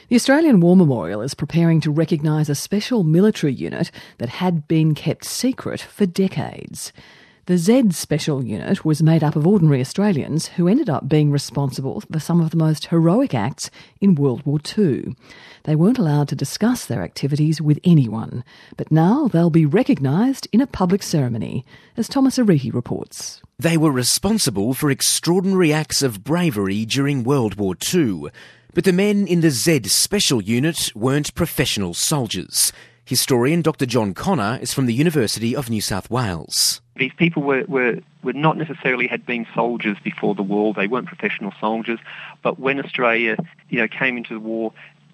The Australian War Memorial is preparing to recognise a special military unit that had been kept secret for decades. The Z Special Unit was made up of ordinary Australians who ended up being responsible for some of the most heroic acts in World War II. They weren't allowed to discuss their activities with anyone, but now they'll be recognised in a public ceremony, as Thomas Ariti reports. They were responsible for extraordinary acts of bravery during World War II. But the men in the Z Special Unit weren't professional soldiers. Historian Dr John Connor is from the University of New South Wales. These people were not necessarily had been soldiers before the war. They weren't professional soldiers. But when Australia, came into the war,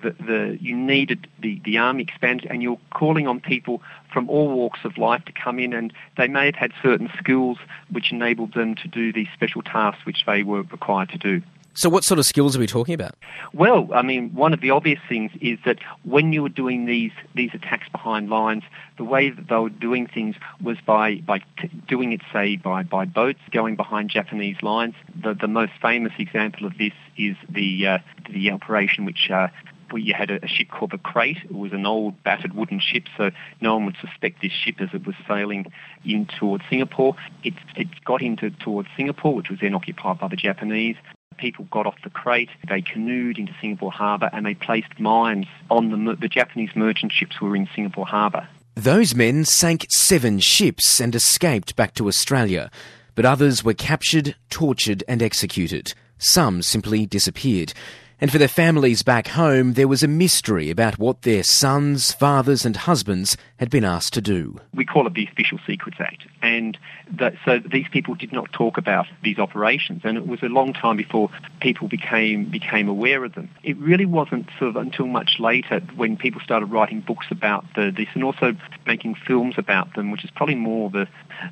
you needed the army expanded, and you're calling on people from all walks of life to come in, and they may have had certain skills which enabled them to do these special tasks which they were required to do. So what sort of skills are we talking about? Well, one of the obvious things is that when you were doing these attacks behind lines, the way that they were doing things was by doing it, say, by boats, going behind Japanese lines. The most famous example of this is the operation which where you had a ship called the Crate. It was an old battered wooden ship, so no one would suspect this ship as it was sailing in towards Singapore. It got towards Singapore, which was then occupied by the Japanese. People got off the Crate, they canoed into Singapore Harbour, and they placed mines on the Japanese merchant ships who were in Singapore Harbour. Those men sank 7 ships and escaped back to Australia, but others were captured, tortured and executed. Some simply disappeared. And for their families back home, there was a mystery about what their sons, fathers and husbands had been asked to do. We call it the Official Secrets Act, and so these people did not talk about these operations, and it was a long time before people became aware of them. It really wasn't sort of until much later when people started writing books about this and also making films about them, which is probably more the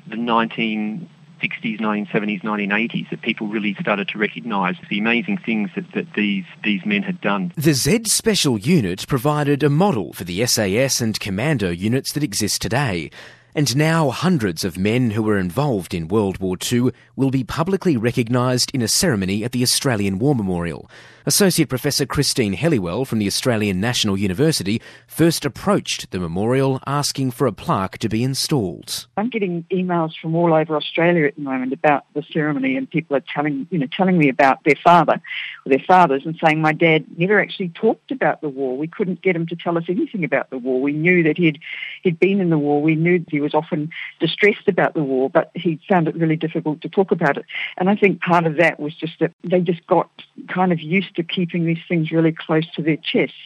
1960s, 1970s, 1980s, that people really started to recognise the amazing things that these men had done. The Z Special Unit provided a model for the SAS and Commando units that exist today. And now hundreds of men who were involved in World War II will be publicly recognised in a ceremony at the Australian War Memorial. Associate Professor Christine Helliwell from the Australian National University first approached the memorial asking for a plaque to be installed. I'm getting emails from all over Australia at the moment about the ceremony, and people are telling me about their father or their fathers and saying, my dad never actually talked about the war. We couldn't get him to tell us anything about the war. We knew that he'd been in the war. We knew that he was often distressed about the war, but he found it really difficult to talk about it. And I think part of that was just that they just got kind of used to keeping these things really close to their chests.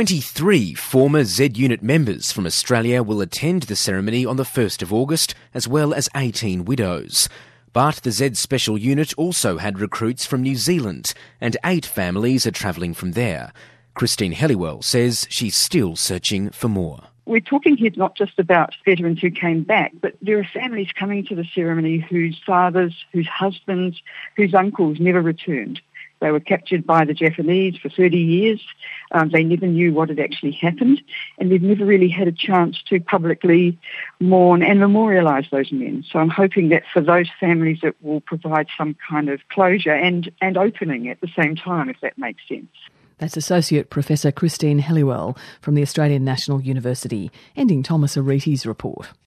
23 former Z Unit members from Australia will attend the ceremony on the 1st of August, as well as 18 widows. But the Z Special Unit also had recruits from New Zealand, and 8 families are travelling from there. Christine Helliwell says she's still searching for more. We're talking here not just about veterans who came back, but there are families coming to the ceremony whose fathers, whose husbands, whose uncles never returned. They were captured by the Japanese for 30 years. They never knew what had actually happened, and they've never really had a chance to publicly mourn and memorialise those men. So I'm hoping that for those families it will provide some kind of closure and opening at the same time, if that makes sense. That's Associate Professor Christine Helliwell from the Australian National University, ending Thomas Ariti's report.